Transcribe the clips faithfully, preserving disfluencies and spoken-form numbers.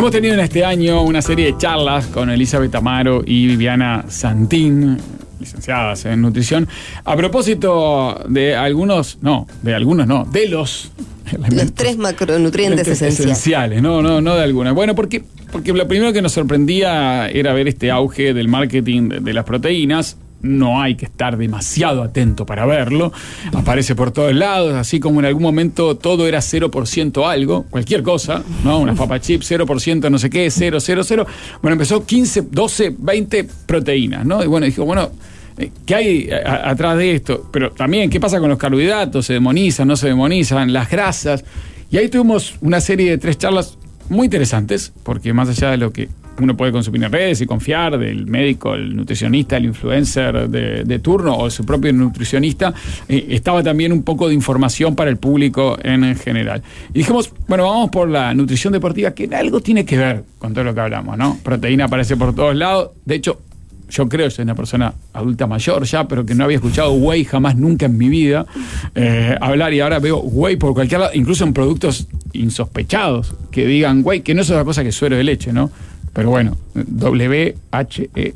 Hemos tenido en este año una serie de charlas con Elizabeth Amaro y Viviana Santín, licenciadas en nutrición, a propósito de algunos, no, de algunos no, de los los tres macronutrientes esenciales. esenciales, no, no, no de algunas. Bueno, porque, porque lo primero que nos sorprendía era ver este auge del marketing de, de las proteínas. No hay que estar demasiado atento para verlo. Aparece por todos lados, así como en algún momento todo era cero por ciento algo, cualquier cosa, ¿no? Unas papas chips, cero por ciento no sé qué, cero, cero, cero. Bueno, empezó quince, doce, veinte proteínas, ¿no? Y bueno, dijo, bueno, ¿qué hay a, atrás de esto? Pero también, ¿qué pasa con los carbohidratos? ¿Se demonizan, no se demonizan? Las grasas. Y ahí tuvimos una serie de tres charlas muy interesantes, porque más allá de lo que uno puede consumir en redes y confiar del médico, el nutricionista, el influencer de, de turno o su propio nutricionista, eh, estaba también un poco de información para el público en general. Y dijimos, bueno, vamos por la nutrición deportiva, que algo tiene que ver con todo lo que hablamos, ¿no? Proteína aparece por todos lados. De hecho, yo creo que soy una persona adulta mayor ya, pero que no había escuchado whey jamás nunca en mi vida eh, hablar, y ahora veo whey por cualquier lado, incluso en productos insospechados que digan whey, que no es otra cosa que suero de leche, ¿no? Pero bueno, W H E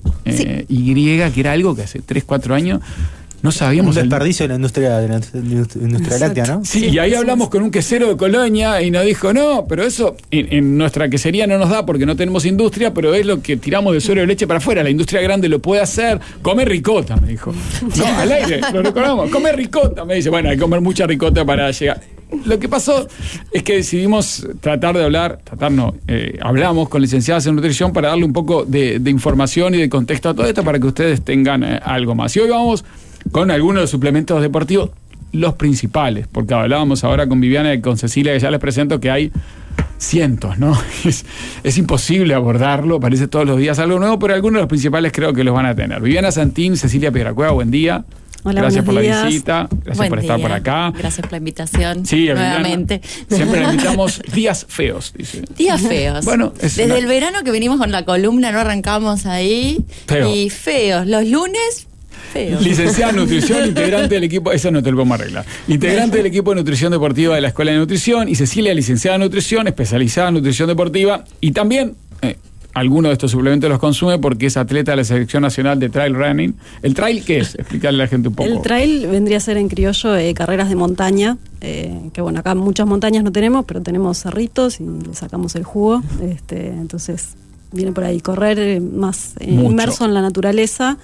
Y, que era algo que hace tres, cuatro años no sabíamos. Un desperdicio el... de la industria, de la industria láctea, ¿no? Sí, sí, y ahí hablamos con un quesero de Colonia y nos dijo, no, pero eso en, en nuestra quesería no nos da porque no tenemos industria, pero es lo que tiramos de suero de leche para afuera. La industria grande lo puede hacer. Come ricota, me dijo. No, al aire, lo recordamos. Come ricota, me dice. Bueno, hay que comer mucha ricota para llegar. Lo que pasó es que decidimos tratar de hablar, tratar no, eh, hablamos con licenciadas en nutrición para darle un poco de, de información y de contexto a todo esto para que ustedes tengan eh, algo más. Y hoy vamos con algunos de los suplementos deportivos, los principales, porque hablábamos ahora con Viviana y con Cecilia, que ya les presento que hay cientos, ¿no? Es, es imposible abordarlo, parece todos los días algo nuevo, pero algunos de los principales creo que los van a tener. Viviana Santín, Cecilia Piedracueva, buen día. Hola, gracias por días. la visita, gracias Buen por estar día. por acá. Gracias por la invitación. Sí, nuevamente. Siempre la invitamos días feos, dice. Días feos. Bueno, desde una... el verano que venimos con la columna, no arrancamos ahí. Feo. Y feos. Los lunes, feos. Licenciada en nutrición, integrante del equipo, eso no te lo podemos arreglar. Integrante del equipo de nutrición deportiva de la Escuela de Nutrición, y Cecilia, licenciada en nutrición, especializada en nutrición deportiva, y también eh, algunos de estos suplementos los consume porque es atleta de la selección nacional de trail running. ¿El trail qué es? Explicarle a la gente un poco. El trail vendría a ser en criollo eh, carreras de montaña, eh, que bueno, acá muchas montañas no tenemos, pero tenemos cerritos y le sacamos el jugo. Este, entonces viene por ahí correr eh, más eh, inmerso en la naturaleza,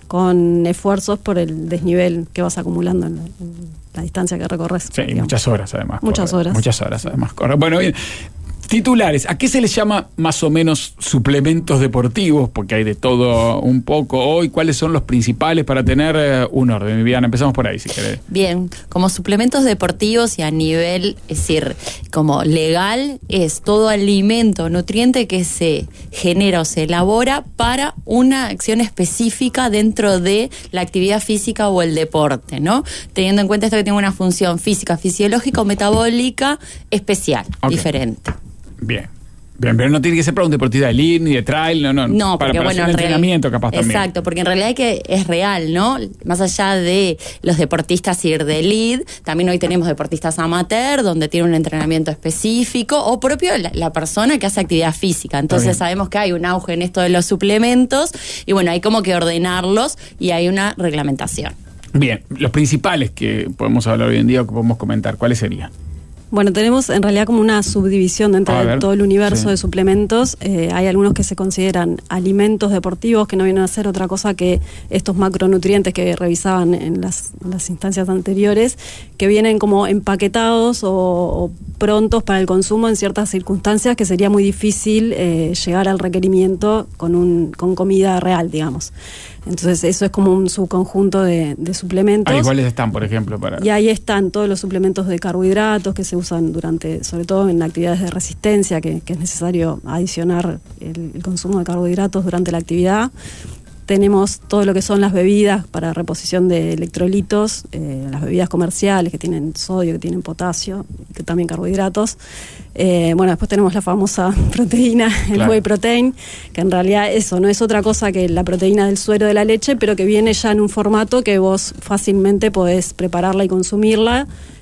con esfuerzos por el desnivel que vas acumulando en la, en la distancia que recorres. Sí, y muchas horas además. Muchas correr. horas. Muchas horas además. Correr. Bueno, bien. Titulares, ¿a qué se les llama más o menos suplementos deportivos? Porque hay de todo un poco hoy. ¿Cuáles son los principales para tener eh, un orden? Viviana, empezamos por ahí, si querés. Bien, como suplementos deportivos y a nivel, es decir, como legal, es todo alimento, nutriente que se genera o se elabora para una acción específica dentro de la actividad física o el deporte, ¿no? Teniendo en cuenta esto que tiene una función física, fisiológica o metabólica especial, okay. Diferente. Bien. Bien, pero no tiene que ser para un deportista de elite ni de trail, no, no. No, porque para, para bueno, un entrenamiento capaz también. Exacto, porque en realidad hay que, es real, ¿no? Más allá de los deportistas ir de elite, también hoy tenemos deportistas amateur, donde tienen un entrenamiento específico, o propio la, la persona que hace actividad física. Entonces sabemos que hay un auge en esto de los suplementos, y bueno, hay como que ordenarlos, y hay una reglamentación. Bien, los principales que podemos hablar hoy en día, o que podemos comentar, ¿cuáles serían? Bueno, tenemos en realidad como una subdivisión dentro de todo el universo sí. de suplementos. Eh, hay algunos que se consideran alimentos deportivos, que no vienen a ser otra cosa que estos macronutrientes que revisaban en las, en las instancias anteriores, que vienen como empaquetados o, o prontos para el consumo en ciertas circunstancias que sería muy difícil eh, llegar al requerimiento con, un, con comida real, digamos. Entonces eso es como un subconjunto de, de suplementos. Ahí cuáles están, por ejemplo, para. Y ahí están todos los suplementos de carbohidratos que se usan durante, sobre todo en actividades de resistencia, que, que es necesario adicionar el, el consumo de carbohidratos durante la actividad. Tenemos todo lo que son las bebidas para reposición de electrolitos, eh, las bebidas comerciales que tienen sodio, que tienen potasio, que también carbohidratos. Eh, bueno, después tenemos la famosa proteína, el claro. whey protein, que en realidad eso no es otra cosa que la proteína del suero de la leche, pero que viene ya en un formato que vos fácilmente podés prepararla y consumirla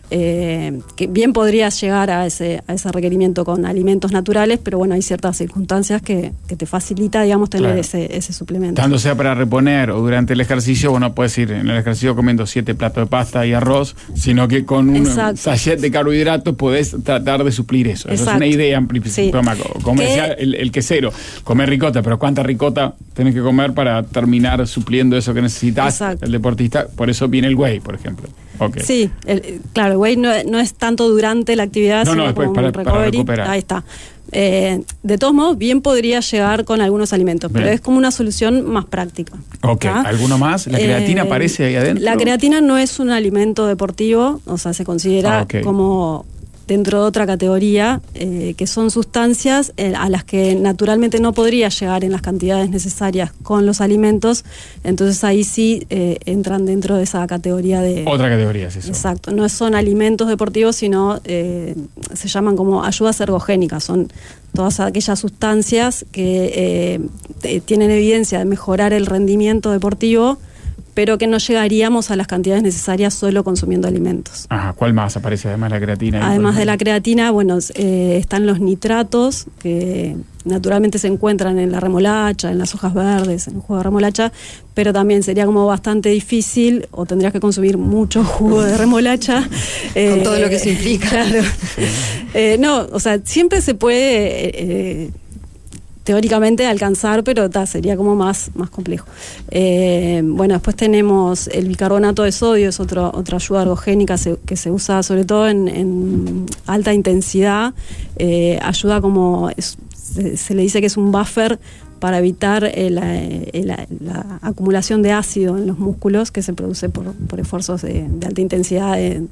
eh, que bien podrías llegar a ese, a ese requerimiento con alimentos naturales, pero bueno, hay ciertas circunstancias que, que te facilita, digamos, tener claro. ese, ese suplemento. Tanto sea para reponer o durante el ejercicio, bueno, puedes ir en el ejercicio comiendo siete platos de pasta y arroz, sino que con un Exacto. sachet de carbohidratos podés tratar de suplir eso. Eso Exacto. es una idea amplia. Sí. Como decía el, el quesero, comer ricota, pero ¿cuánta ricota tenés que comer para terminar supliendo eso que necesitas Exacto. el deportista? Por eso viene el whey, por ejemplo. Okay. Sí, el, claro, el whey no, no es tanto durante la actividad, no, sino no, después, como para, un recovery. para recuperar. Ahí está. Eh, de todos modos, bien podría llegar con algunos alimentos, Bien. pero es como una solución más práctica. Ok, ¿tá? ¿Alguno más? ¿La creatina Eh, aparece ahí adentro? La creatina no es un alimento deportivo, o sea, se considera Ah, okay. como dentro de otra categoría, eh, que son sustancias eh, a las que naturalmente no podría llegar en las cantidades necesarias con los alimentos, entonces ahí sí eh, entran dentro de esa categoría de... Otra categoría es eso. Exacto, no son alimentos deportivos, sino eh, se llaman como ayudas ergogénicas, son todas aquellas sustancias que eh, tienen evidencia de mejorar el rendimiento deportivo, pero que no llegaríamos a las cantidades necesarias solo consumiendo alimentos. Ajá, ¿cuál más aparece además de la creatina? Además de la creatina, bueno, eh, están los nitratos, que naturalmente se encuentran en la remolacha, en las hojas verdes, en el jugo de remolacha, pero también sería como bastante difícil, o tendrías que consumir mucho jugo de remolacha. eh, Con todo lo que eso implica. Claro. eh, no, o sea, siempre se puede... Eh, teóricamente alcanzar, pero ta, sería como más, más complejo. Eh, bueno, después tenemos el bicarbonato de sodio, es otro, otra ayuda ergogénica se, que se usa sobre todo en, en alta intensidad. Eh, ayuda como, es, se, se le dice que es un buffer para evitar eh, la, eh, la, la acumulación de ácido en los músculos que se produce por, por esfuerzos de, de alta intensidad de,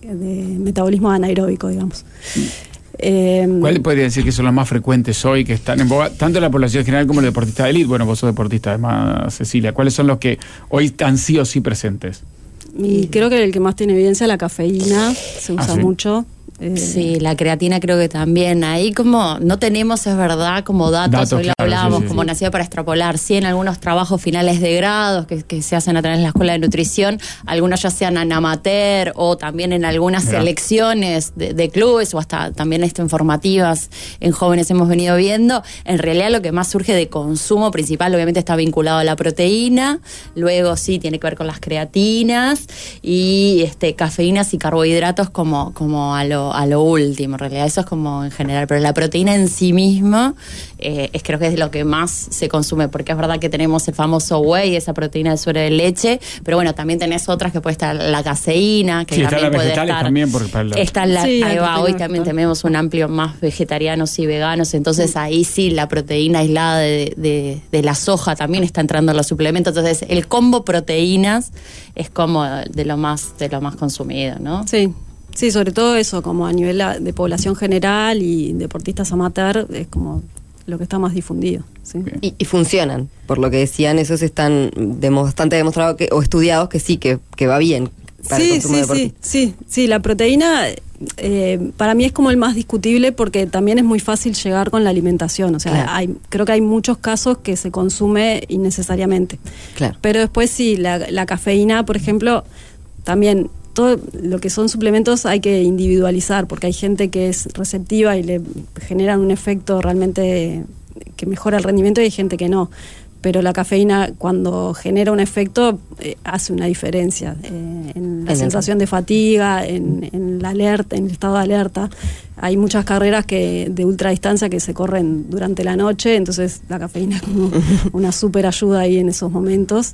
de metabolismo anaeróbico, digamos. Eh, ¿Cuál podría decir que son los más frecuentes hoy, que están en boga, tanto en la población general como el deportista de élite? Bueno, vos sos deportista además, Cecilia. ¿Cuáles son los que hoy están sí o sí presentes? Y creo que el que más tiene evidencia es la cafeína, se usa ¿Ah, sí? mucho. Eh, Sí, la creatina creo que también. Ahí como no tenemos, es verdad, como datos, Datos, hoy lo claro, hablábamos, sí, sí, como sí. nacido para extrapolar. Sí, en algunos trabajos finales de grados que, que se hacen a través de la Escuela de Nutrición, algunos ya sean en amateur o también en algunas Mirá. selecciones de, de clubes o hasta también esto informativas en jóvenes hemos venido viendo. En realidad lo que más surge de consumo principal obviamente está vinculado a la proteína, luego sí tiene que ver con las creatinas y este cafeínas y carbohidratos como, como a lo, a lo último. En realidad eso es como en general, pero la proteína en sí misma eh, es creo que es lo que más se consume, porque es verdad que tenemos el famoso whey, esa proteína de suero de leche, pero bueno, también tenés otras que puede estar la caseína, que Sí, también están las puede vegetales estar. también, porque para la- Está la, Sí, ahí la va, proteína hoy vegetal. también tenemos un amplio más vegetarianos y veganos, entonces ahí sí la proteína aislada de, de, de la soja también está entrando en los suplementos, entonces el combo proteínas es como de lo más, de lo más consumido, ¿no? Sí, sí, sobre todo eso, como a nivel la- de población general y deportistas amateur, es como lo que está más difundido. ¿sí? Bien. Y, y funcionan, por lo que decían, esos están demo- bastante demostrados que, o estudiados que sí, que, que va bien para el Sí, consumo sí, sí, deportivo. sí, sí, la proteína eh, para mí es como el más discutible porque también es muy fácil llegar con la alimentación, o sea, Claro. hay, creo que hay muchos casos que se consume innecesariamente. Claro. Pero después sí, la, la cafeína, por ejemplo, también todo lo que son suplementos hay que individualizar porque hay gente que es receptiva y le generan un efecto realmente que mejora el rendimiento y hay gente que no. Pero la cafeína cuando genera un efecto eh, hace una diferencia eh, en la En el- sensación de fatiga, en, en la alerta, en el estado de alerta. Hay muchas carreras que de ultradistancia que se corren durante la noche, entonces la cafeína es como una súper ayuda ahí en esos momentos.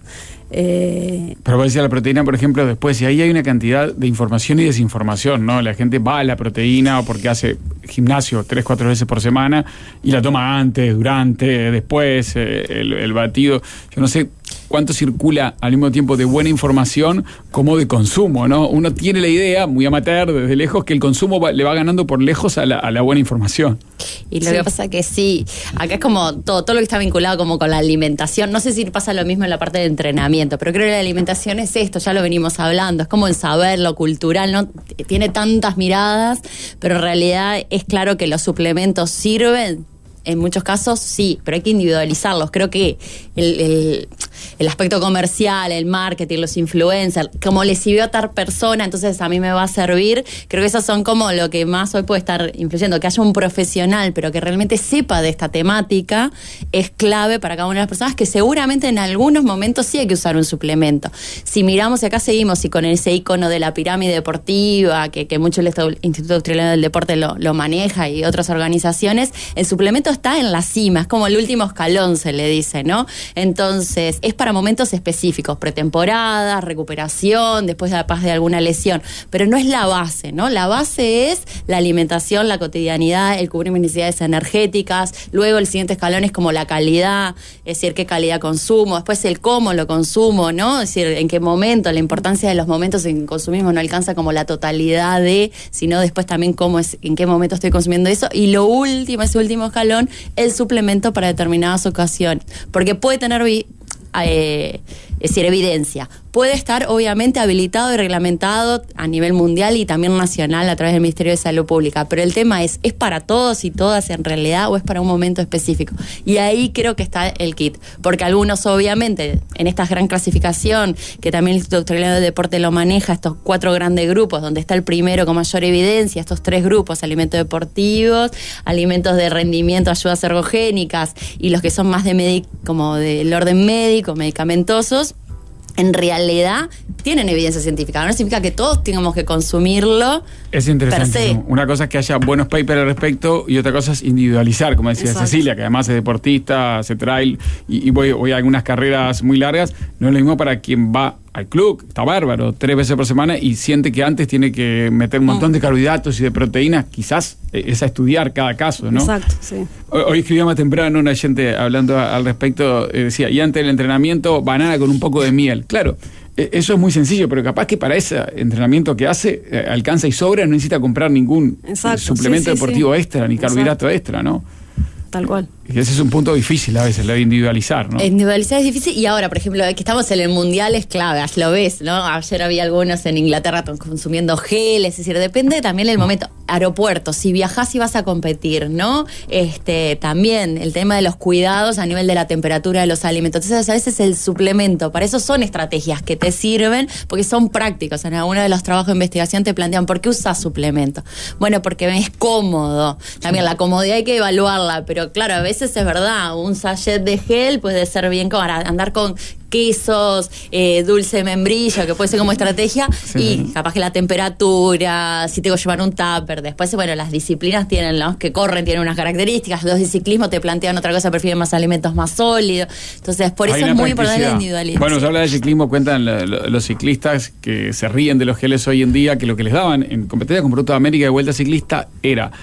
Eh, Pero vos decías la proteína, por ejemplo, después, y ahí hay una cantidad de información y desinformación, ¿no? La gente va a la proteína o porque hace gimnasio tres, cuatro veces por semana y la toma antes, durante, después, eh, el, el batido. Yo no sé cuánto circula al mismo tiempo de buena información como de consumo, ¿no? Uno tiene la idea, muy amateur, desde lejos, que el consumo va- le va ganando por lejos a la, a la buena información. Y lo Sí. que pasa que sí, acá es como todo, todo lo que está vinculado como con la alimentación. No sé si pasa lo mismo en la parte de entrenamiento, pero creo que la alimentación es esto, ya lo venimos hablando, es como el saber, lo cultural, ¿no? Tiene tantas miradas, pero en realidad es claro que los suplementos sirven. En muchos casos sí, pero hay que individualizarlos. Creo que el, el, el aspecto comercial, el marketing, los influencers, como le sirvió a tal persona, entonces a mí me va a servir. Creo que esos son como lo que más hoy puede estar influyendo, que haya un profesional, pero que realmente sepa de esta temática, es clave para cada una de las personas, que seguramente en algunos momentos sí hay que usar un suplemento. Si miramos, y acá seguimos, y con ese icono de la pirámide deportiva, que, que mucho el Instituto Australiano del Deporte lo, lo maneja y otras organizaciones, el suplemento está en la cima, es como el último escalón, se le dice, ¿no? Entonces, es para momentos específicos, pretemporada, recuperación, después de la paz de alguna lesión, pero no es la base, ¿no? La base es la alimentación, la cotidianidad, el cubrir mis necesidades energéticas, luego el siguiente escalón es como la calidad, es decir, qué calidad consumo, después el cómo lo consumo, ¿no? Es decir, en qué momento, la importancia de los momentos en que consumimos no alcanza como la totalidad de, sino después también cómo es, en qué momento estoy consumiendo eso, y lo último, ese último escalón, el suplemento para determinadas ocasiones, porque puede tener vi- eh, es decir, evidencia. Puede estar obviamente habilitado y reglamentado a nivel mundial y también nacional a través del Ministerio de Salud Pública, pero el tema es, ¿es para todos y todas en realidad o es para un momento específico? Y ahí creo que está el kit, porque algunos obviamente en esta gran clasificación, que también el Instituto Australiano del Deporte lo maneja, estos cuatro grandes grupos, donde está el primero con mayor evidencia, estos tres grupos, alimentos deportivos, alimentos de rendimiento, ayudas ergogénicas, y los que son más de medic- como del orden médico, medicamentosos, en realidad tienen evidencia científica. No significa que todos tengamos que consumirlo. Es interesante. per se. Una cosa es que haya buenos papers al respecto y otra cosa es individualizar, como decía Exacto. Cecilia, que además es deportista, hace trail y, y voy, voy a algunas carreras muy largas. No es lo mismo para quien va al club, está bárbaro, tres veces por semana y siente que antes tiene que meter un montón de carbohidratos y de proteínas. Quizás es a estudiar cada caso, ¿no? Exacto, sí. Hoy, hoy escribía más temprano una gente hablando a, al respecto, eh, decía, y antes del entrenamiento, banana con un poco de miel. Claro, eh, eso es muy sencillo, pero capaz que para ese entrenamiento que hace, eh, alcanza y sobra, no necesita comprar ningún Exacto, suplemento sí, sí, deportivo sí. extra, ni carbohidrato extra, ¿no? Tal cual. Y ese es un punto difícil a veces, lo de individualizar, ¿no? Individualizar es difícil, y ahora, por ejemplo, que estamos en el mundial es clave, lo ves, ¿no? Ayer había algunos en Inglaterra consumiendo geles, es decir, depende también del momento. Aeropuertos, si viajás y vas a competir, ¿no? Este, también el tema de los cuidados a nivel de la temperatura de los alimentos. Entonces, a veces el suplemento, para eso son estrategias que te sirven, porque son prácticos. En alguno de los trabajos de investigación te plantean, ¿por qué usas suplemento? Bueno, porque es cómodo. También la comodidad hay que evaluarla, pero claro, a veces es verdad, un sachet de gel puede ser bien para andar con quesos, eh, dulce de membrillo, que puede ser como estrategia, Sí. y capaz que la temperatura, si tengo que llevar un tupper. Después, bueno, las disciplinas tienen, los que corren tienen unas características, los de ciclismo te plantean otra cosa, prefieren más alimentos más sólidos. Entonces, por Hay eso una es muy importante la practicidad. individualidad. Bueno, Sí. se habla de ciclismo, cuentan lo- lo- los ciclistas que se ríen de los geles hoy en día, que lo que les daban en competencia con Producto de América de Vuelta Ciclista era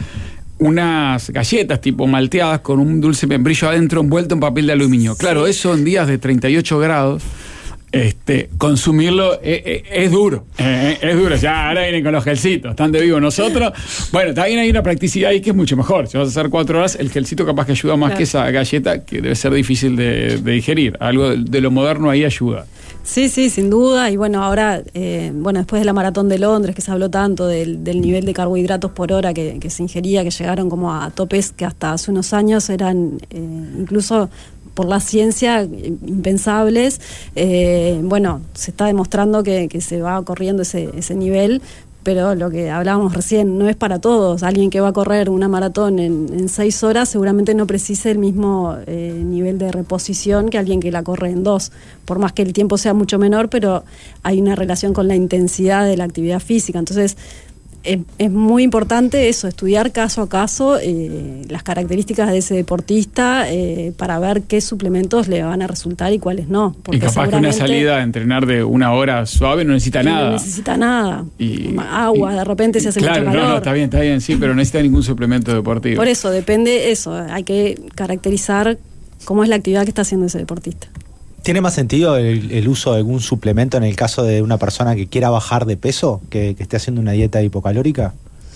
unas galletas tipo malteadas con un dulce membrillo adentro envuelto en papel de aluminio. Claro, eso en días de treinta y ocho grados, este, consumirlo es, es, es duro, eh, es duro. Ya ahora vienen con los gelcitos, están de vivo nosotros. Bueno, también hay una practicidad ahí que es mucho mejor. Si vas a hacer cuatro horas, el gelcito capaz que ayuda más Claro. que esa galleta, que debe ser difícil de, de digerir. Algo de, de lo moderno ahí ayuda. Sí, sí, sin duda. Y bueno, ahora, eh, bueno, después de la maratón de Londres, que se habló tanto del, del nivel de carbohidratos por hora que, que se ingería, que llegaron como a topes que hasta hace unos años eran eh, incluso por la ciencia impensables. Eh, bueno, se está demostrando que, que se va corriendo ese, ese nivel. Pero lo que hablábamos recién, no es para todos. Alguien que va a correr una maratón en, en seis horas seguramente no precise el mismo eh, nivel de reposición que alguien que la corre en dos. Por más que el tiempo sea mucho menor, pero hay una relación con la intensidad de la actividad física. Entonces, es, es muy importante eso, estudiar caso a caso eh, las características de ese deportista eh, para ver qué suplementos le van a resultar y cuáles no. Y capaz que una seguramente- salida a entrenar de una hora suave no necesita y nada. No necesita nada. Y- Agua, y- de repente se hace claro, mucho calor. no, no, está bien, está bien, sí, pero no necesita ningún suplemento deportivo. Por eso, depende eso. Hay que caracterizar cómo es la actividad que está haciendo ese deportista. ¿Tiene más sentido el, el uso de algún suplemento en el caso de una persona que quiera bajar de peso, que, que esté haciendo una dieta hipocalórica?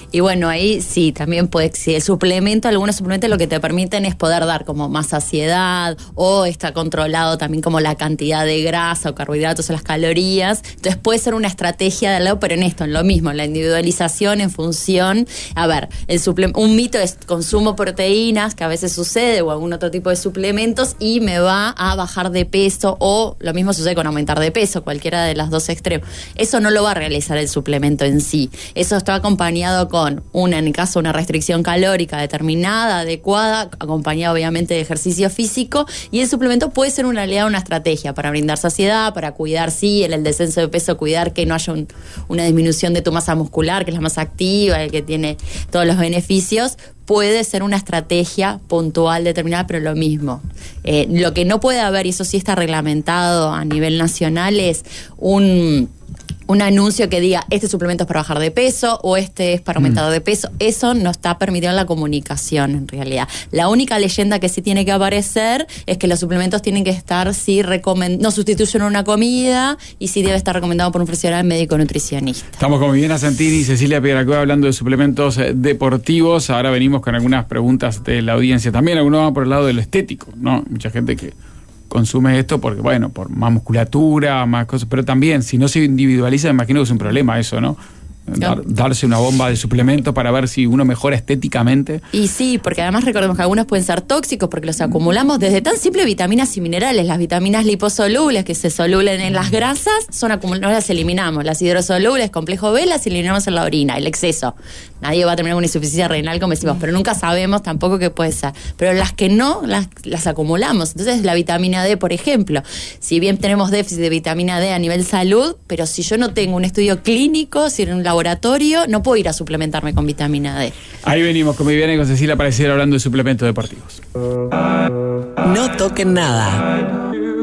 Y bueno, ahí sí, también puede, si el suplemento, algunos suplementos lo que te permiten es poder dar como más saciedad, o está controlado también como la cantidad de grasa o carbohidratos o las calorías. Entonces puede ser una estrategia de al lado, pero en esto, en lo mismo, la individualización en función, a ver, el suple- un mito es consumo proteínas, que a veces sucede, o algún otro tipo de suplementos, y me va a bajar de peso, o lo mismo sucede con aumentar de peso, cualquiera de las dos extremos. Eso no lo va a realizar el suplemento en sí. Eso está acompañado con una, en el caso, una restricción calórica determinada, adecuada, acompañada obviamente de ejercicio físico, y el suplemento puede ser una aliada, una estrategia para brindar saciedad, para cuidar, sí, en el descenso de peso, cuidar que no haya un, una disminución de tu masa muscular, que es la más activa, el que tiene todos los beneficios. Puede ser una estrategia puntual determinada, pero lo mismo. Eh, lo que no puede haber, y eso sí está reglamentado a nivel nacional, es un... un anuncio que diga, este suplemento es para bajar de peso o este es para aumentar mm. de peso. Eso no está permitido en la comunicación, en realidad. La única leyenda que sí tiene que aparecer es que los suplementos tienen que estar, sí, recomend- no sustituyen una comida, y sí debe estar recomendado por un profesional médico nutricionista. Estamos con Viviana Santini y Cecilia Piedracueva hablando de suplementos eh, deportivos. Ahora venimos con algunas preguntas de la audiencia. También algunos van por el lado de lo estético, ¿no? Mucha gente que consume esto porque, bueno, por más musculatura, más cosas, pero también, si no se individualiza, me imagino que es un problema eso, ¿no? Dar, darse una bomba de suplementos para ver si uno mejora estéticamente. Y sí, porque además recordemos que algunos pueden ser tóxicos porque los acumulamos desde tan simple vitaminas y minerales. Las vitaminas liposolubles que se solubles en las grasas son acumuladas, las eliminamos. Las hidrosolubles, complejo B, las eliminamos en la orina, el exceso. Nadie va a tener una insuficiencia renal, como decimos, pero nunca sabemos tampoco qué puede ser. Pero las que no, las, las acumulamos. Entonces la vitamina D, por ejemplo, si bien tenemos déficit de vitamina D a nivel salud, pero si yo no tengo un estudio clínico, si en un laboratorio, no puedo ir a suplementarme con vitamina D. Ahí venimos con Viviana y con Cecilia para seguir hablando de suplementos deportivos. No toquen nada.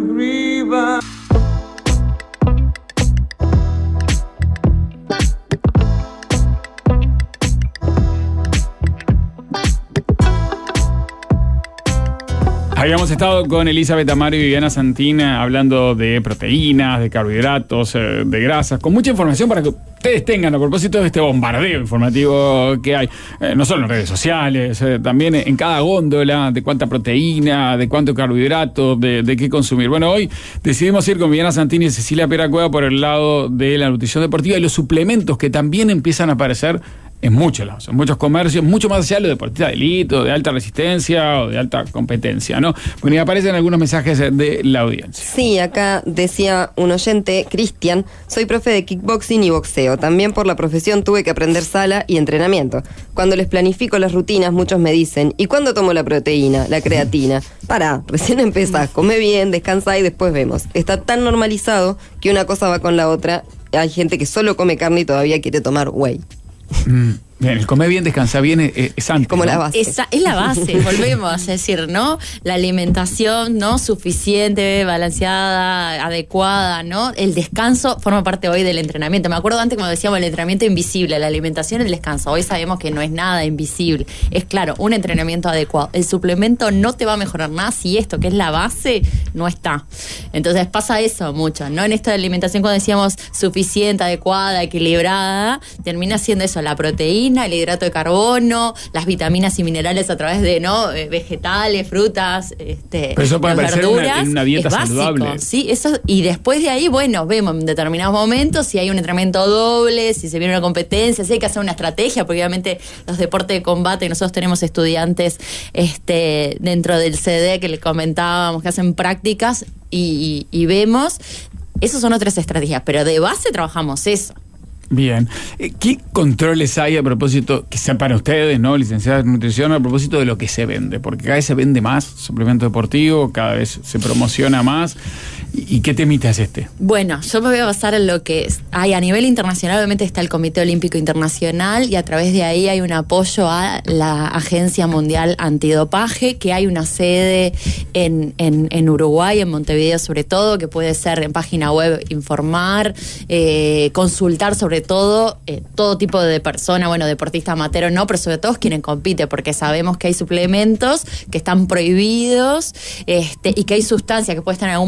Habíamos estado con Elizabeth Amaro y Viviana Santina hablando de proteínas, de carbohidratos, eh, de grasas, con mucha información para que ustedes tengan a propósito de este bombardeo informativo que hay, eh, no solo en redes sociales, eh, también en cada góndola, de cuánta proteína, de cuánto carbohidrato, de, de qué consumir. Bueno, hoy decidimos ir con Viviana Santini y Cecilia Piedracueva por el lado de la nutrición deportiva y los suplementos que también empiezan a aparecer en muchos lados, en muchos comercios, mucho más allá de los deportistas de élite, de alta resistencia o de alta competencia, ¿no? Bueno, y aparecen algunos mensajes de la audiencia. Sí, acá decía un oyente, Cristian, soy profe de kickboxing y boxeo. También por la profesión tuve que aprender sala y entrenamiento. Cuando les planifico las rutinas, muchos me dicen, ¿y cuándo tomo la proteína, la creatina? Pará, recién empezás, come bien, descansa y después vemos. Está tan normalizado que una cosa va con la otra. Hay gente que solo come carne y todavía quiere tomar whey. Mm, bien, el comer bien, descansar bien es, es antes, como ¿no? la base. Esa es la base, volvemos a decir, ¿no? La alimentación, ¿no? Suficiente, balanceada, adecuada, ¿no? El descanso forma parte hoy del entrenamiento. Me acuerdo antes cuando decíamos el entrenamiento invisible, la alimentación y el descanso. Hoy sabemos que no es nada invisible. Es claro, un entrenamiento adecuado. El suplemento no te va a mejorar nada si esto, que es la base, no está. Entonces pasa eso mucho, ¿no? En esto de alimentación, cuando decíamos suficiente, adecuada, equilibrada, termina siendo eso, la proteína, el hidrato de carbono, las vitaminas y minerales a través de, ¿no? vegetales, frutas, este, pero eso puede parecer verduras, una, una dieta es básico, saludable. Sí, eso, y después de ahí, bueno, vemos en determinados momentos si hay un entrenamiento doble, si se viene una competencia, si hay que hacer una estrategia, porque obviamente los deportes de combate, nosotros tenemos estudiantes este, dentro del C D que les comentábamos que hacen prácticas y, y, y vemos, esas son otras estrategias, pero de base trabajamos eso. Bien. ¿Qué controles hay a propósito, que sean para ustedes, ¿no? Licenciadas en nutrición, a propósito de lo que se vende? Porque cada vez se vende más suplemento deportivo, cada vez se promociona más. ¿Y qué temita es este? Bueno, yo me voy a basar en lo que hay a nivel internacional. Obviamente está el Comité Olímpico Internacional y a través de ahí hay un apoyo a la Agencia Mundial Antidopaje, que hay una sede en, en, en Uruguay, en Montevideo sobre todo, que puede ser en página web informar, eh, consultar sobre todo eh, todo tipo de persona, bueno, deportista amateur o no, pero sobre todo quienes compiten, porque sabemos que hay suplementos que están prohibidos este, y que hay sustancias que pueden estar en algún medicamento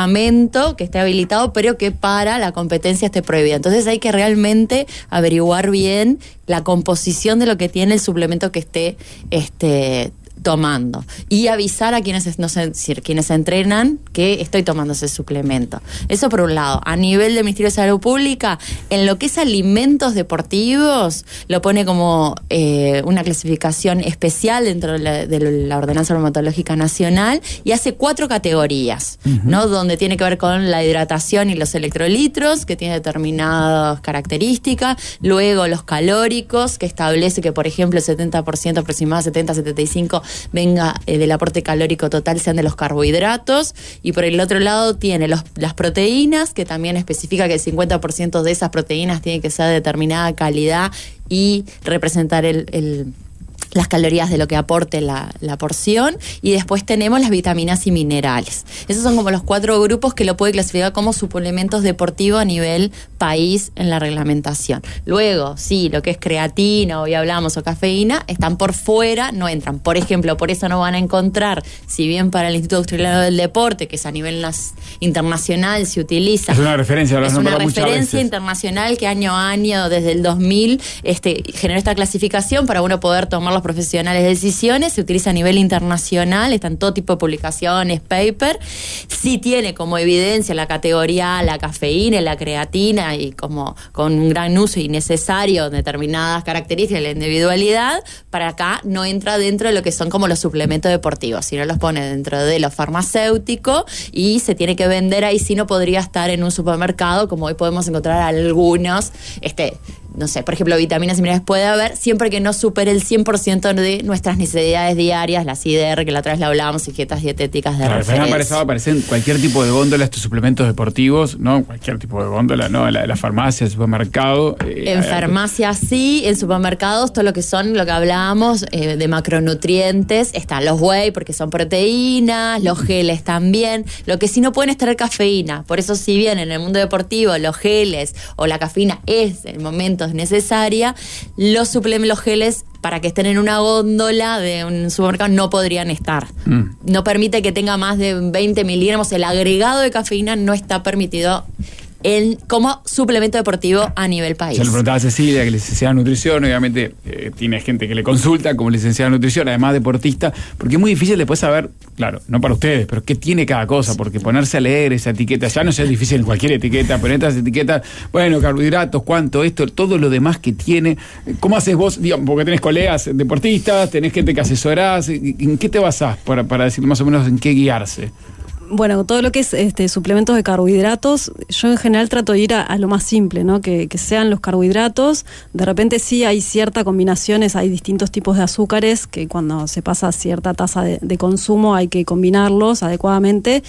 medicamento que esté habilitado, pero que para la competencia esté prohibida. Entonces hay que realmente averiguar bien la composición de lo que tiene el suplemento que esté este, tomando y avisar a quienes, no sé, quienes entrenan que estoy tomando ese suplemento. Eso por un lado. A nivel del Ministerio de Salud Pública, en lo que es alimentos deportivos, lo pone como eh, una clasificación especial dentro de la, de la Ordenanza Normatológica Nacional y hace cuatro categorías, uh-huh. ¿no? Donde tiene que ver con la hidratación y los electrolitos, que tiene determinadas características. Luego los calóricos, que establece que, por ejemplo, el setenta por ciento aproximado, setenta a setenta y cinco por ciento venga eh, del aporte calórico total sean de los carbohidratos, y por el otro lado tiene los, las proteínas, que también especifica que el cincuenta por ciento de esas proteínas tienen que ser de determinada calidad y representar el, el las calorías de lo que aporte la, la porción, y después tenemos las vitaminas y minerales. Esos son como los cuatro grupos que lo puede clasificar como suplementos deportivos a nivel país en la reglamentación. Luego, sí, lo que es creatina, hoy hablamos, o cafeína, están por fuera, no entran. Por ejemplo, por eso no van a encontrar, si bien para el Instituto Australiano del Deporte, que es a nivel nas- internacional, se utiliza. Es una referencia, es una referencia internacional que año a año, desde el dos mil, este, generó esta clasificación para uno poder tomar los profesionales decisiones. Se utiliza a nivel internacional, están todo tipo de publicaciones, paper. Sí tiene como evidencia la categoría la cafeína y la creatina, y como con un gran uso innecesario determinadas características de la individualidad. Para acá no entra dentro de lo que son como los suplementos deportivos, sino los pone dentro de lo farmacéutico y se tiene que vender ahí. Si no, podría estar en un supermercado, como hoy podemos encontrar algunos, este no sé, por ejemplo, vitaminas y minerales puede haber, siempre que no supere el cien por ciento de nuestras necesidades diarias, las I D R, que la otra vez la hablábamos, dietas dietéticas de claro, referencia. Aparecen cualquier tipo de góndola estos suplementos deportivos, ¿no? Cualquier tipo de góndola, ¿no? La, la farmacia, el supermercado. Eh, en farmacia sí, en supermercados, todo lo que son, lo que hablábamos, eh, de macronutrientes, están los whey, porque son proteínas, los geles también. Lo que sí no pueden estar cafeína. Por eso, si bien en el mundo deportivo los geles o la cafeína es el momento necesaria, los suplementos, los geles, para que estén en una góndola de un supermercado, no podrían estar. Mm. No permite que tenga más de veinte miligramos. El agregado de cafeína no está permitido en, como suplemento deportivo a nivel país. Yo le preguntaba a Cecilia, que es licenciada en nutrición, obviamente eh, tiene gente que le consulta como licenciada en nutrición, además deportista, porque es muy difícil después saber, claro, no para ustedes, pero qué tiene cada cosa, porque ponerse a leer esa etiqueta, ya no es difícil en cualquier etiqueta, pero en estas etiquetas, bueno, carbohidratos, cuánto, esto, todo lo demás que tiene. ¿Cómo haces vos? Digamos, porque tenés colegas deportistas, tenés gente que asesorás, ¿en qué te basás para, para decir más o menos en qué guiarse? Bueno, todo lo que es este, suplementos de carbohidratos, yo en general trato de ir a, a lo más simple, ¿no? Que, que sean los carbohidratos. De repente sí hay ciertas combinaciones, hay distintos tipos de azúcares que cuando se pasa cierta tasa de, de consumo hay que combinarlos adecuadamente,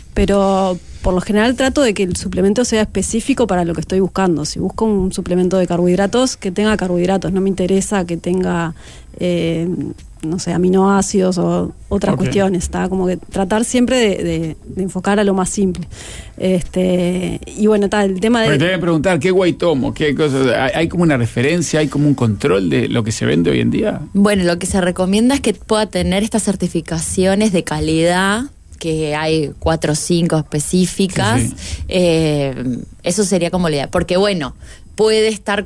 pero por lo general trato de que el suplemento sea específico para lo que estoy buscando. Si busco un suplemento de carbohidratos, que tenga carbohidratos, no me interesa que tenga eh, no sé, aminoácidos o otras okay. cuestiones, ¿está? Como que tratar siempre de, de, de enfocar a lo más simple. Este, y bueno, está el tema de... Porque te voy a preguntar, ¿qué guay tomo? ¿Qué cosas? ¿Hay, ¿Hay como una referencia, hay como un control de lo que se vende hoy en día? Bueno, lo que se recomienda es que pueda tener estas certificaciones de calidad, que hay cuatro o cinco específicas. Sí, sí. Eh, eso sería como la idea. Porque bueno, puede estar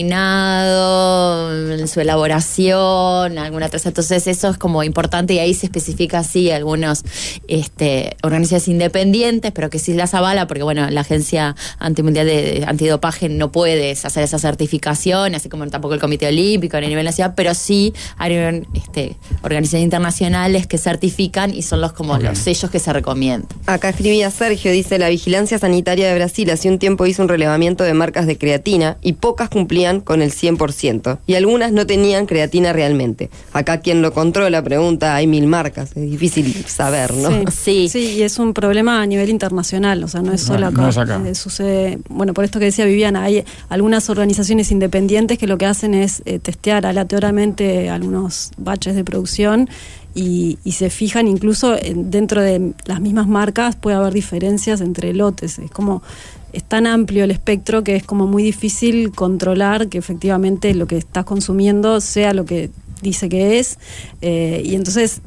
contaminado en su elaboración, alguna traza. Entonces eso es como importante, y ahí se especifica así algunos este, organizaciones independientes, pero que sí las avala, porque bueno, la Agencia Antimundial de Antidopaje no puede hacer esa certificación, así como tampoco el Comité Olímpico a nivel nacional, pero sí hay este, organizaciones internacionales que certifican y son los como okay. los sellos que se recomiendan. Acá escribía Sergio, dice: la Vigilancia Sanitaria de Brasil hace un tiempo hizo un relevamiento de marcas de creatina y pocas cumplían con el cien por ciento y algunas no tenían creatina realmente. Acá quien lo controla pregunta, hay mil marcas, es difícil saber, ¿no? Sí, sí, sí, y es un problema a nivel internacional, o sea, no es solo acá. No es acá. Eh, sucede, bueno, por esto que decía Viviana, hay algunas organizaciones independientes que lo que hacen es eh, testear aleatoriamente algunos baches de producción y, y se fijan incluso en, dentro de las mismas marcas puede haber diferencias entre lotes, es como... Es tan amplio el espectro que es como muy difícil controlar que efectivamente lo que estás consumiendo sea lo que dice que es, eh, y entonces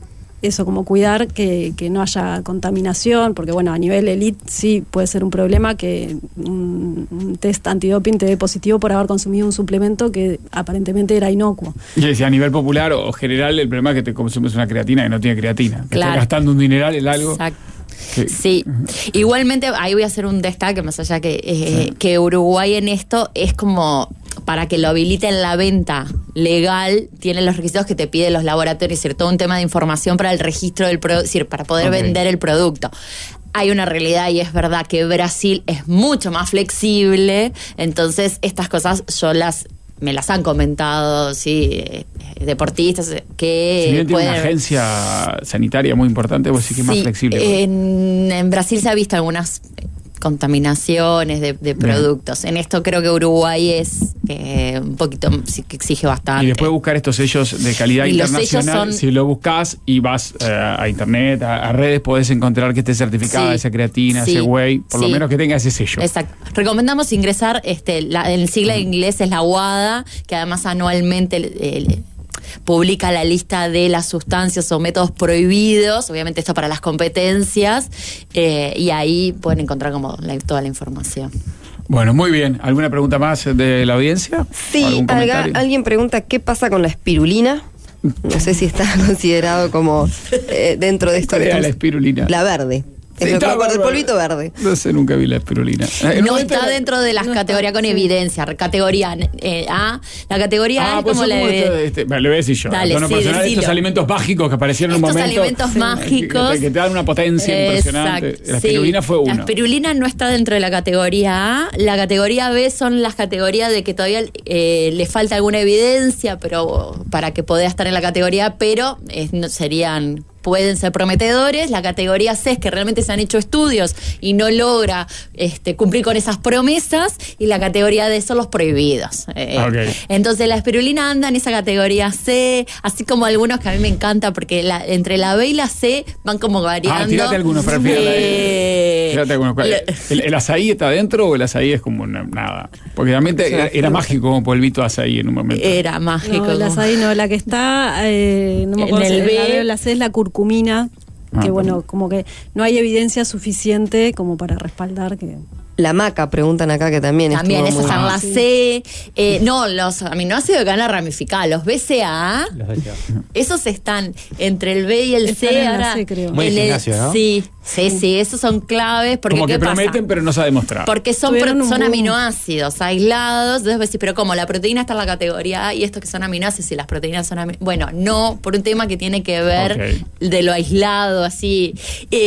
eso, como cuidar que, que no haya contaminación, porque bueno, a nivel elite sí puede ser un problema que un, un test antidoping te dé positivo por haber consumido un suplemento que aparentemente era inocuo. Y si a nivel popular o general, el problema es que te consumes una creatina que no tiene creatina. Que Claro. estás gastando un dineral en algo. Exacto. que- Sí, igualmente ahí voy a hacer un destaque, más allá que, eh, Sí. que Uruguay en esto es como para que lo habiliten la venta legal, tiene los requisitos que te piden los laboratorios, es decir, todo un tema de información para el registro del producto, es decir, para poder Ok. vender el producto. Hay una realidad y es verdad que Brasil es mucho más flexible, entonces estas cosas yo las me las han comentado, sí, eh, deportistas que Si bien tiene pueden- una agencia sanitaria muy importante, vos sí que es más Sí, flexible. En, en Brasil se ha visto algunas contaminaciones de, de productos. En esto creo que Uruguay es eh, un poquito, sí que exige bastante. Y después buscar estos sellos de calidad Y los internacional, sellos son- si lo buscas y vas eh, a internet, a, a redes, podés encontrar que esté certificada Sí, esa creatina, sí, ese whey, por lo sí. menos que tenga ese sello. Exacto. Recomendamos ingresar, este, la, el sigla en inglés es la U A D A, que además anualmente eh, publica la lista de las sustancias o métodos prohibidos, obviamente esto para las competencias, eh, y ahí pueden encontrar como la- toda la información. Bueno, muy bien. ¿Alguna pregunta más de la audiencia? Sí, ¿Algún alga- comentario? alguien pregunta qué pasa con la espirulina. No sé si está considerado como eh, dentro de esto. ¿Cuál que era la estamos- espirulina? La verde. Sí, Es lo que está me acuerdo, el bárbaro. polvito verde. No sé, nunca vi la espirulina. En un No momento está era- dentro de las no está, categorías con sí. evidencia. Categoría eh, A. La categoría A Ah, es pues como son la como de- esto- este, bueno, le voy a decir yo. Dale, en tono sí, personal, decilo. estos alimentos mágicos que aparecieron en un Estos momento. alimentos Sí. mágicos. Que, que te dan una potencia impresionante. Exacto, La sí. espirulina fue uno. La espirulina no está dentro de la categoría A. La categoría B son las categorías de que todavía eh, le falta alguna evidencia, pero para que pueda estar en la categoría A, pero eh, no, serían pueden ser prometedores. La categoría C es que realmente se han hecho estudios y no logra este, cumplir con esas promesas, y la categoría D son los prohibidos. Eh, Ok. Entonces la espirulina anda en esa categoría C, así como algunos que a mí me encanta, porque la, entre la B y la C van como variando. Ah, tírate algunos para final. Eh, Tírate algunos. lo- ¿El, el azaí está dentro o el azaí es como una- nada? Porque realmente era, era mágico como polvito de azaí en un momento. Era mágico. No, la como- azaí no, la que está, eh, no me En acuerdo el si B. la B o la C es la curcumina, Ah, que bueno, perdón. como que no hay evidencia suficiente como para respaldar que... La maca, preguntan acá, que también También estuvo esa muy- está en la Sí. C. Eh, no, los aminoácidos de cadena ramificada, los B C A A, Los decía. esos están entre el B y el Están C. en la ahora, C, creo. Muy en de el- gimnasio, ¿no? Sí, sí, sí, esos son claves. Porque Como que ¿qué pasa? prometen, pero no se ha demostrado. Porque son, Tuvieron pro- un son boom. aminoácidos aislados. Entonces vos decís, pero como la proteína está en la categoría A y estos que son aminoácidos y las proteínas son aminoácidos. Bueno, no, por un tema que tiene que ver Ok. de lo aislado, así.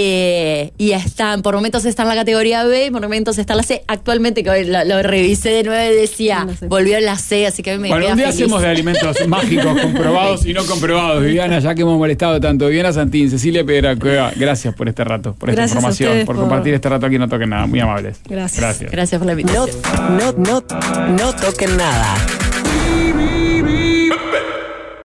Eh, y están, por momentos está en la categoría B y por momentos está en la C. Actualmente, que hoy lo, lo revisé de nuevo y decía, No sé. volvió en la C, así que a mí me Bueno, queda un día feliz. hacemos de alimentos mágicos comprobados y no comprobados. Viviana, ya que hemos molestado tanto. Viviana Santín, Cecilia Piedra Cueva, gracias por este rato, por esta Gracias a información, ustedes por, por- compartir este rato aquí en No Toquen Nada. Muy amables. Gracias. Gracias. Gracias por la No, invitación. no, no, no toquen nada.